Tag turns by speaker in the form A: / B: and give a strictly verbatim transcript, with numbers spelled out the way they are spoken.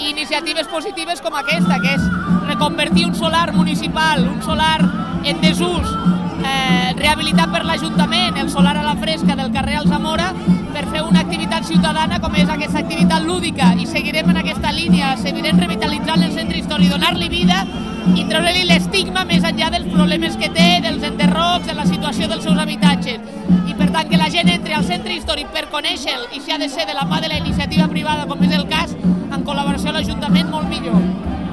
A: i iniciatives positives com aquesta, que és reconvertir un solar municipal, un solar en desús, eh, rehabilitat per l'Ajuntament, el solar a la fresca del carrer Alsamora, per fer una activitat ciutadana com és aquesta activitat lúdica, i seguirem en aquesta línia, seguirem revitalitzant el centre històric, donar-li vida i treure-li l'estigma més enllà dels problemes que té, dels enderrocs, de la situació dels seus habitatges. I per tant que la gent entri al centre històric per conèixer-lo, i si ha de ser de la mà de la iniciativa privada, com és el cas, en col·laboració amb l'Ajuntament, molt millor.